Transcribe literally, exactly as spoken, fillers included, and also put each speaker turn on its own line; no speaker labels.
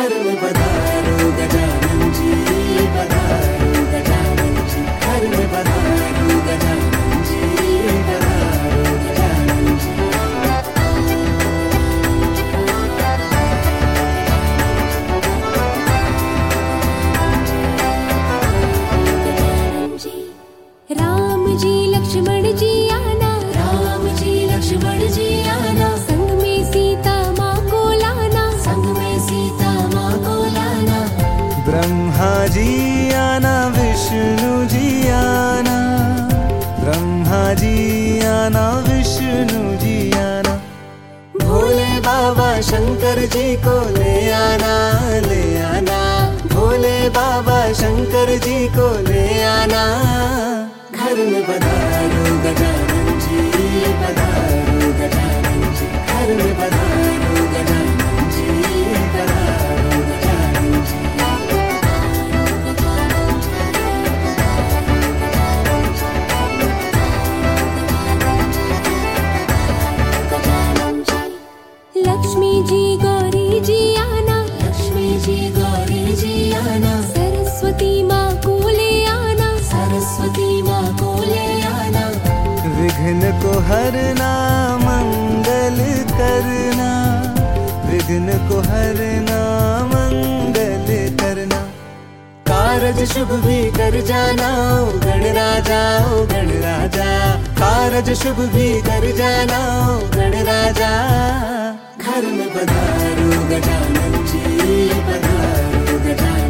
घर में पधारो गजानन जी, पधारो गजानन जी, घर में पधारो गजानन जी, पधारो गजानन जी।
राम जी लक्ष्मण जी आना,
राम जी लक्ष्मण जी आना,
संग में सीता माँ को लाना,
संग में सीता माँ को लाना।
ब्रह्मा जी आना, विष्णु जी आना, ब्रह्मा जी आना, विष्णु जी आना।
भोले बाबा शंकर जी को ले आना, ले आना, भोले बाबा शंकर जी को ले आना। घर में पधारो गजानन जी, पधारो गजानन जी, घर में पधारो गजानन जी, पधारो गजानन जी।
लक्ष्मी जी गौरी जी आना,
लक्ष्मी जी गौरी जी आना,
सरस्वती माँ को ले आना,
सरस्वती माँ को ले आना।
विघ्न को हरना, मंगल करना, विघ्न को हरना, मंगल करना।
कारज शुभ भी कर जाना, ओ गणराजा, ओ गणराजा, कारज शुभ भी कर जाना, ओ गणराजा। घर में पधारो गजानन जी, पधारो गजानन